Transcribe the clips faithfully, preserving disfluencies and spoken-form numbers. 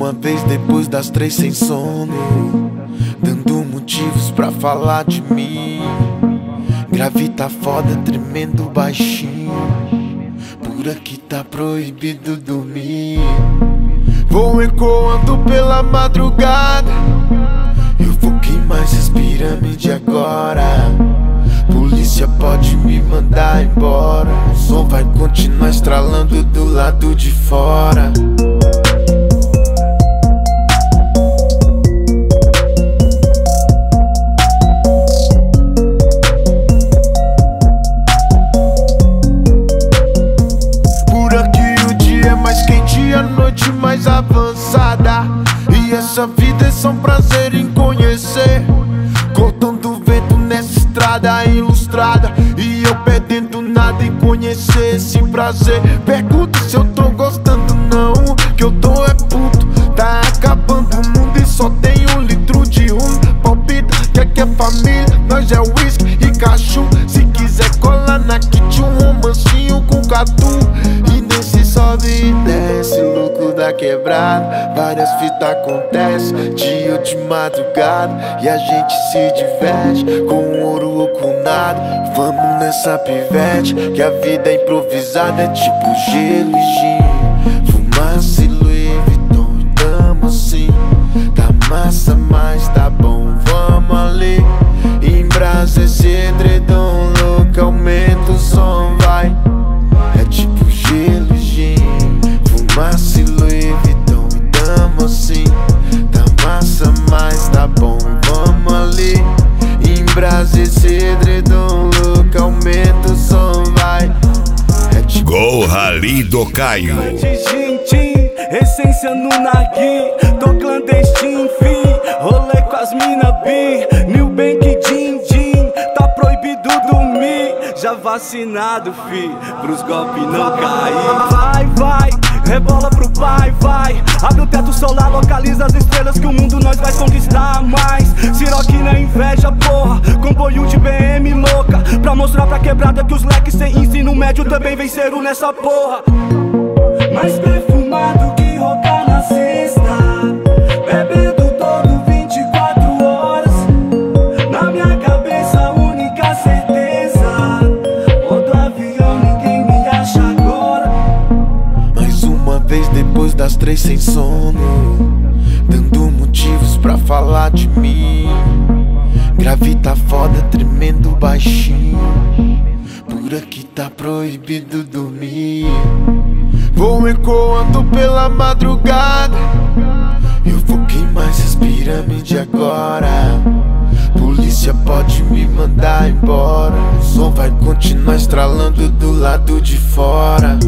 uma vez depois das três sem sono, dando motivos pra falar de mim. Grave tá foda, tremendo baixinho, por aqui tá proibido dormir. Vou ecoando pela madrugada, eu vou queimar essas pirâmides agora. Polícia pode me mandar embora, o som vai continuar estralando do lado de fora. Por aqui o dia é mais quente e a noite mais avançada, e essa vida é só um prazer em conhecer. Cortando vento nessa estrada ilustrada, e eu perdendo nada em conhecer esse prazer. Pergunta se eu tô gostando não, que eu tô é puto. Tá acabando o mundo e só tem um litro de um. Palpita, que aqui é família, nós é whisky e cachu. Se quiser colar na kit, um romancinho com catu. E nesse sobe e desce, louco da quebrada, várias fitas acontecem, dia ou de madrugada, e a gente se diverte com ouro ou com nada. Vamos nessa pivete, que a vida é improvisada, é tipo gelo e gin, fumaça e Louis Vuitton. E tamo assim, tá massa, mas tá bom, vamos ali. Em brasa esse edredom louco, aumenta o som, vai. É tipo gelo e gin, fumaça e Louis Vuitton. E tamo assim, tá massa, mas tá bom, vamos ali. Em brasa esse edredom louco, aumenta o som, vai. É tipo Go Rally do Caio. Essência no nargui, tô clandestino, fi. Rolê com as mina bi, New Bank din din. Tá proibido dormir, já vacinado, fi, pros golpes não cair. Vai, vai, rebola pro pai, vai. Abre o teto solar, localiza as estrelas, que o mundo nós vai conquistar mais. Siroque na inveja, porra, comboio de B M louca, pra mostrar pra quebrada que os leques sem ensino médio também venceram nessa porra. Mais perfumado que roca na cesta, bebendo todo vinte e quatro horas. Na minha cabeça a única certeza, outro avião ninguém me acha agora. mais uma vez depois das três sem sono, dando motivos pra falar de mim. Grave tá foda, tremendo baixinho, por aqui tá proibido dormir. Vou ecoando pela madrugada, eu vou queimar essas pirâmides agora. Polícia pode me mandar embora, o som vai continuar estralando do lado de fora.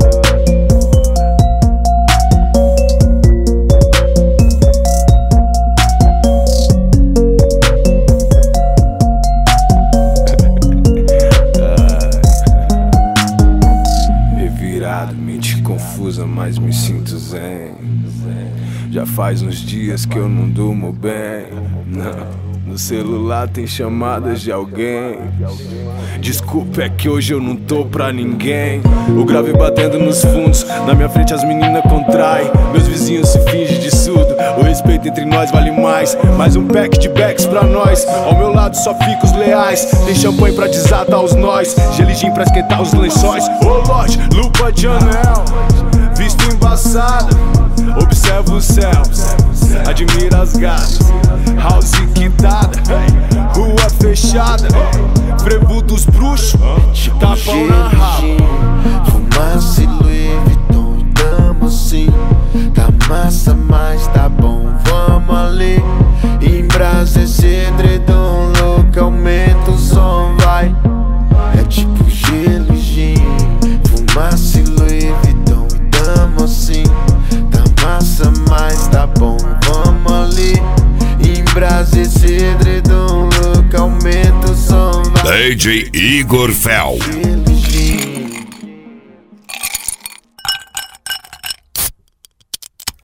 Mente confusa, mas me sinto zen. Já faz uns dias que eu não durmo bem. Não. No celular tem chamadas de alguém. Desculpa, é que hoje eu não tô pra ninguém. O grave batendo nos fundos, na minha frente as meninas contraem. Meus vizinhos se fingem de surdo, o respeito entre nós vale mais. Mais um pack de backs pra nós, ao meu lado só fica os leais. Tem champanhe pra desatar os nós, geligim pra esquentar os lençóis. Ô Lorde, lupa de anel, visto embaçado, observa os céus, admira as gatas. House quitada, rua fechada, frevo dos bruxos, tapão na raba. Fumaça e Louis Vuitton. E tamo assim, tá massa, mas tá bom, vamos ali. Em brasa esse edredom louco, aumenta o som, vai. É tipo gelo e gin, fumaça e Louis Vuitton. E tamo assim, tá massa, mas tá bom, vamos ali. Em brasa esse edredom louco, aumenta o som, vai. D J Igor Fel.